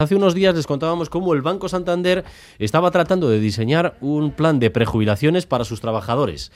Hace unos días les contábamos cómo el Banco Santander estaba tratando de diseñar un plan de prejubilaciones para sus trabajadores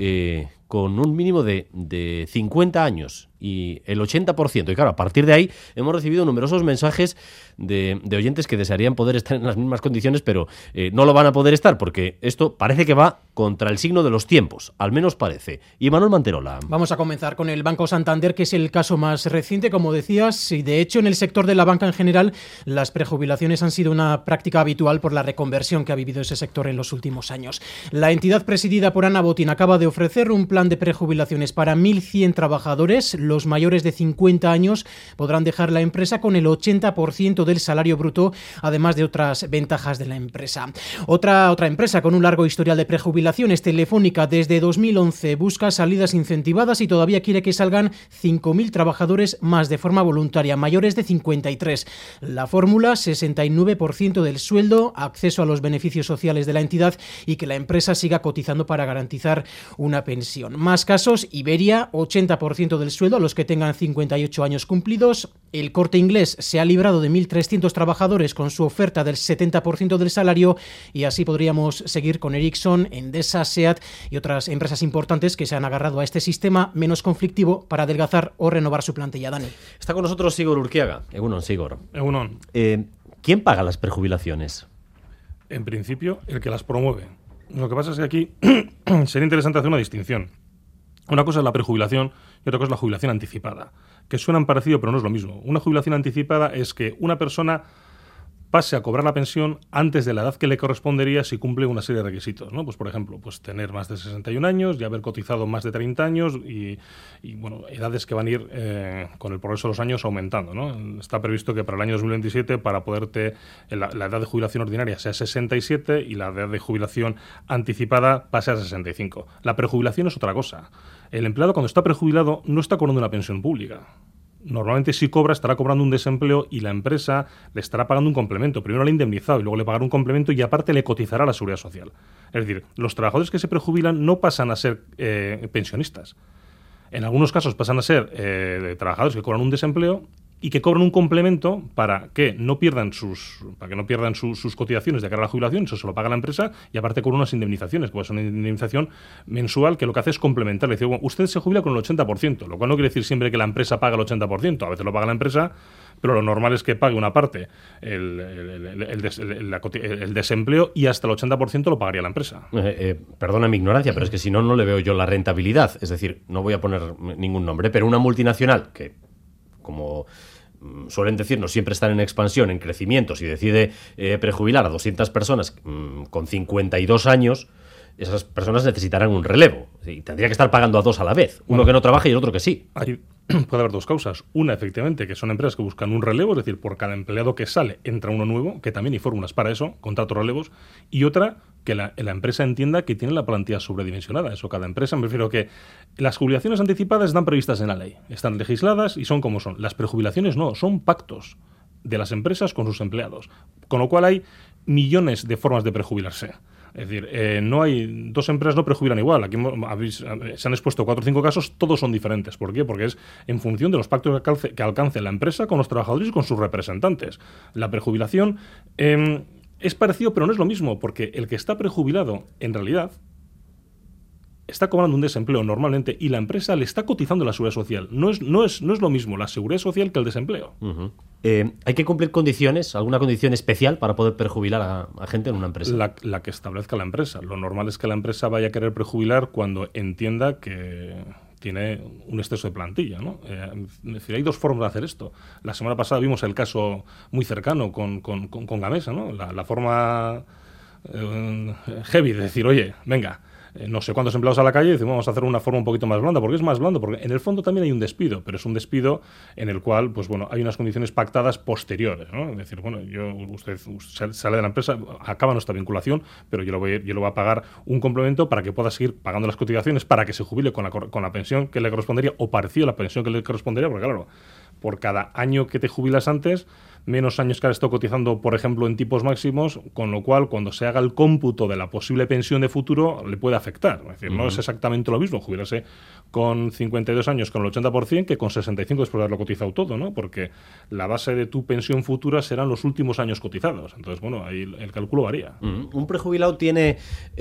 con un mínimo de 50 años y el 80%. Y claro, a partir de ahí hemos recibido numerosos mensajes de oyentes que desearían poder estar en las mismas condiciones, pero no lo van a poder estar porque esto parece que va contra el signo de los tiempos, al menos parece. Y Manuel Manterola. Vamos a comenzar con el Banco Santander, que es el caso más reciente, como decías, y de hecho en el sector de la banca en general las prejubilaciones han sido una práctica habitual por la reconversión que ha vivido ese sector en los últimos años. La entidad presidida por Ana Botín acaba de ofrecer un plan de prejubilaciones para 1.100 trabajadores. Los mayores de 50 años podrán dejar la empresa con el 80% del salario bruto, además de otras ventajas de la empresa. Otra empresa con un largo historial de prejubilaciones, Telefónica, desde 2011 busca salidas incentivadas y todavía quiere que salgan 5.000 trabajadores más de forma voluntaria, mayores de 53. La fórmula: 69% del sueldo, acceso a los beneficios sociales de la entidad y que la empresa siga cotizando para garantizar una pensión. Más casos: Iberia, 80% del sueldo a los que tengan 58 años cumplidos. El Corte Inglés se ha librado de 1.300 trabajadores con su oferta del 70% del salario, y así podríamos seguir con Ericsson, Endesa, SEAT y otras empresas importantes que se han agarrado a este sistema menos conflictivo para adelgazar o renovar su plantilla. Dani. Está con nosotros Sigor Urquiaga. Egunon, Sigor. Egunon. ¿Quién paga las prejubilaciones? En principio, el que las promueve. Lo que pasa es que aquí sería interesante hacer una distinción. Una cosa es la prejubilación y otra cosa es la jubilación anticipada, que suenan parecido pero no es lo mismo. Una jubilación anticipada es que una persona pase a cobrar la pensión antes de la edad que le correspondería si cumple una serie de requisitos, ¿no? Pues por ejemplo, pues tener más de 61 años y haber cotizado más de 30 años y bueno, edades que van a ir con el progreso de los años aumentando, ¿no? Está previsto que para el año 2027 para poderte la edad de jubilación ordinaria sea 67 y la edad de jubilación anticipada pase a 65. La prejubilación es otra cosa. El empleado, cuando está prejubilado, no está cobrando una pensión pública. Normalmente, si cobra, estará cobrando un desempleo y la empresa le estará pagando un complemento. Primero le ha indemnizado y luego le pagará un complemento y aparte le cotizará a la Seguridad Social. Es decir, los trabajadores que se prejubilan no pasan a ser pensionistas. En algunos casos pasan a ser trabajadores que cobran un desempleo y que cobran un complemento para que no pierdan sus cotizaciones de cara a la jubilación. Eso se lo paga la empresa y aparte cobran unas indemnizaciones, que es una indemnización mensual que lo que hace es complementar. Le dice, bueno, usted se jubila con el 80%, lo cual no quiere decir siempre que la empresa paga el 80%. A veces lo paga la empresa, pero lo normal es que pague una parte el desempleo y hasta el 80% lo pagaría la empresa. Perdona mi ignorancia, pero es que si no, no le veo yo la rentabilidad. Es decir, no voy a poner ningún nombre, pero una multinacional que, como suelen decirnos, siempre están en expansión, en crecimiento, si decide prejubilar a 200 personas con 52 años, esas personas necesitarán un relevo. Y tendría que estar pagando a dos a la vez. Uno que no trabaje y el otro que sí. Puede haber dos causas. Una, efectivamente, que son empresas que buscan un relevo, es decir, por cada empleado que sale entra uno nuevo, que también hay fórmulas para eso, contratos relevos. Y otra, que la empresa entienda que tiene la plantilla sobredimensionada. Eso cada empresa, me refiero que las jubilaciones anticipadas están previstas en la ley, están legisladas y son como son. Las prejubilaciones no, son pactos de las empresas con sus empleados. Con lo cual hay millones de formas de prejubilarse. Es decir, no hay dos empresas no prejubilan igual. Aquí se han expuesto 4 o 5 casos, todos son diferentes. ¿Por qué? Porque es en función de los pactos que alcance la empresa con los trabajadores y con sus representantes. La prejubilación es parecido, pero no es lo mismo, porque el que está prejubilado, en realidad, está cobrando un desempleo normalmente y la empresa le está cotizando la Seguridad Social. No es lo mismo la Seguridad Social que el desempleo. Uh-huh. ¿Hay que cumplir condiciones, alguna condición especial para poder prejubilar a gente en una empresa? La que establezca la empresa. Lo normal es que la empresa vaya a querer prejubilar cuando entienda que tiene un exceso de plantilla, ¿no? Es decir, hay dos formas de hacer esto. La semana pasada vimos el caso muy cercano con Gamesa, ¿no? La forma heavy de decir, oye, venga, no sé cuántos empleados a la calle y decimos, vamos a hacer una forma un poquito más blanda. ¿Por qué es más blando? Porque en el fondo también hay un despido, pero es un despido en el cual, pues bueno, hay unas condiciones pactadas posteriores, ¿no? Es decir, bueno, usted sale de la empresa, acaba nuestra vinculación, pero yo le voy a pagar un complemento para que pueda seguir pagando las cotizaciones, para que se jubile con la pensión que le correspondería o parecida a la pensión que le correspondería, porque claro, por cada año que te jubilas antes, menos años que ha estado cotizando, por ejemplo, en tipos máximos, con lo cual, cuando se haga el cómputo de la posible pensión de futuro, le puede afectar. Es decir, no es exactamente lo mismo jubilarse con 52 años con el 80% que con 65 después de haberlo cotizado todo, ¿no? Porque la base de tu pensión futura serán los últimos años cotizados. Entonces, bueno, ahí el cálculo varía. Un prejubilado tiene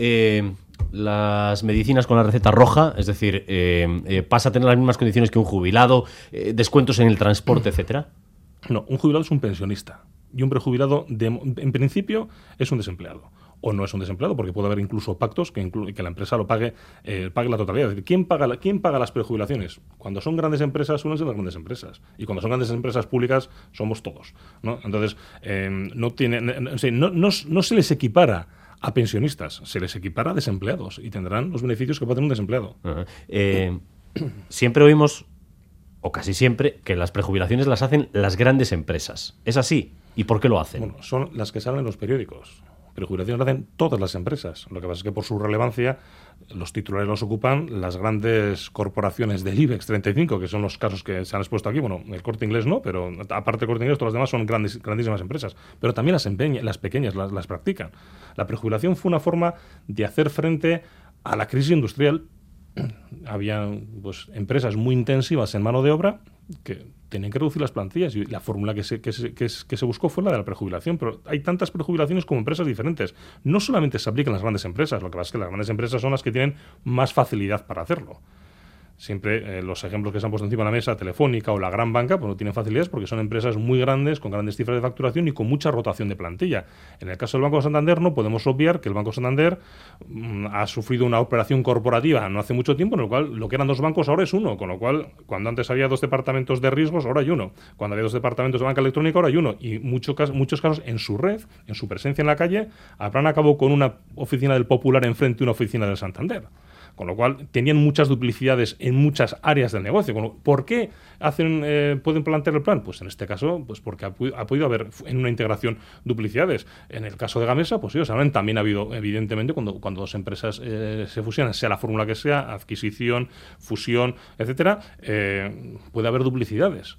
las medicinas con la receta roja, es decir, pasa a tener las mismas condiciones que un jubilado, descuentos en el transporte, etcétera. No, un jubilado es un pensionista y un prejubilado, en principio, es un desempleado. O no es un desempleado, porque puede haber incluso pactos que la empresa lo pague la totalidad. Es decir, ¿quién paga las prejubilaciones? Cuando son grandes empresas, suelen ser las grandes empresas. Y cuando son grandes empresas públicas, somos todos, ¿no? Entonces, no se les equipara a pensionistas, se les equipara a desempleados y tendrán los beneficios que puede tener un desempleado. Siempre oímos, o casi siempre, que las prejubilaciones las hacen las grandes empresas. ¿Es así? ¿Y por qué lo hacen? Bueno, son las que salen en los periódicos. Prejubilaciones las hacen todas las empresas. Lo que pasa es que por su relevancia los titulares los ocupan las grandes corporaciones del IBEX 35, que son los casos que se han expuesto aquí. Bueno, el Corte Inglés no, pero aparte del Corte Inglés, todas las demás son grandísimas empresas. Pero también las pequeñas las practican. La prejubilación fue una forma de hacer frente a la crisis industrial. Había empresas muy intensivas en mano de obra que tenían que reducir las plantillas y la fórmula que se buscó fue la de la prejubilación, pero hay tantas prejubilaciones como empresas diferentes. No solamente se aplican en las grandes empresas, lo que pasa es que las grandes empresas son las que tienen más facilidad para hacerlo. Siempre los ejemplos que se han puesto encima de la mesa, Telefónica o la gran banca, pues no tienen facilidades porque son empresas muy grandes, con grandes cifras de facturación y con mucha rotación de plantilla. En el caso del Banco Santander no podemos obviar que el Banco Santander ha sufrido una operación corporativa no hace mucho tiempo, en lo cual lo que eran dos bancos ahora es uno, con lo cual cuando antes había dos departamentos de riesgos, ahora hay uno. Cuando había dos departamentos de banca electrónica, ahora hay uno. Y muchos casos en su red, en su presencia en la calle, habrán acabado con una oficina del Popular enfrente de una oficina del Santander. Con lo cual tenían muchas duplicidades en muchas áreas del negocio. ¿Por qué pueden plantear el plan? Pues en este caso, pues porque ha podido haber en una integración duplicidades. En el caso de Gamesa, pues sí, saben, también ha habido, evidentemente, cuando dos empresas se fusionan, sea la fórmula que sea, adquisición, fusión, etcétera, puede haber duplicidades.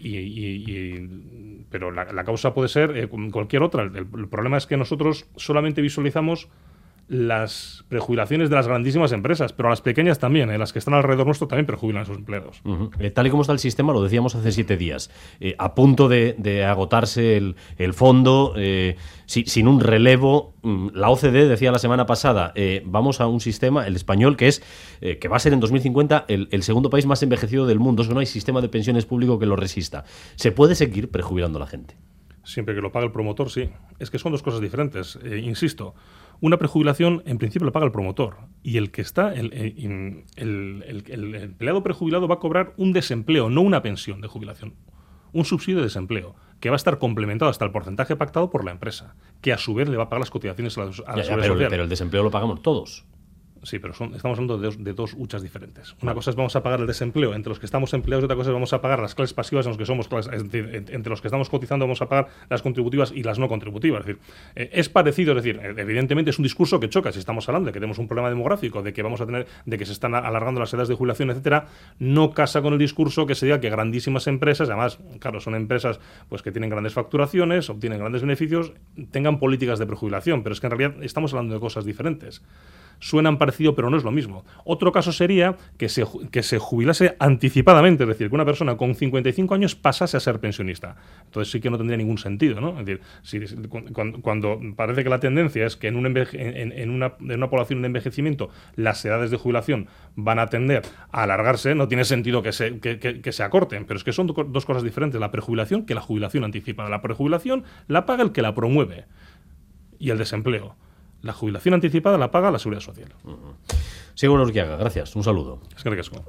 Pero la causa puede ser cualquier otra. El problema es que nosotros solamente visualizamos las prejubilaciones de las grandísimas empresas, pero a las pequeñas también, las que están alrededor nuestro también prejubilan a sus empleados. Tal y como está el sistema, lo decíamos hace 7 días, a punto de agotarse el fondo, sin un relevo. La OCDE decía la semana pasada, vamos a un sistema, el español, que va a ser en 2050 el segundo país más envejecido del mundo. Eso no hay sistema de pensiones público que lo resista. ¿Se puede seguir prejubilando a la gente? Siempre que lo pague el promotor, sí. Es que son dos cosas diferentes. Insisto, una prejubilación en principio lo paga el promotor y el que está, el empleado prejubilado va a cobrar un desempleo, no una pensión de jubilación, un subsidio de desempleo que va a estar complementado hasta el porcentaje pactado por la empresa, que a su vez le va a pagar las cotizaciones a la seguridad social. Pero el desempleo lo pagamos todos. Sí, pero estamos hablando de dos huchas diferentes. Una cosa es vamos a pagar el desempleo entre los que estamos empleados y otra cosa es vamos a pagar las clases pasivas en los que somos clases, es decir, entre los que estamos cotizando vamos a pagar las contributivas y las no contributivas. Es decir, es parecido, es decir, evidentemente es un discurso que choca si estamos hablando de que tenemos un problema demográfico, de que vamos a tener, de que se están alargando las edades de jubilación, etcétera, no casa con el discurso que se diga que grandísimas empresas, además, claro, son empresas pues que tienen grandes facturaciones, obtienen grandes beneficios, tengan políticas de prejubilación, pero es que en realidad estamos hablando de cosas diferentes. Suenan parecido, pero no es lo mismo. Otro caso sería que se jubilase anticipadamente, es decir, que una persona con 55 años pasase a ser pensionista. Entonces sí que no tendría ningún sentido, ¿no? Es decir, cuando parece que la tendencia es que en una población de envejecimiento las edades de jubilación van a tender a alargarse, no tiene sentido que se acorten, pero es que son dos cosas diferentes, la prejubilación que la jubilación anticipada. La prejubilación la paga el que la promueve y el desempleo. La jubilación anticipada la paga la Seguridad Social. Sigurd Urquiaga, gracias. Un saludo. Es que ricasco.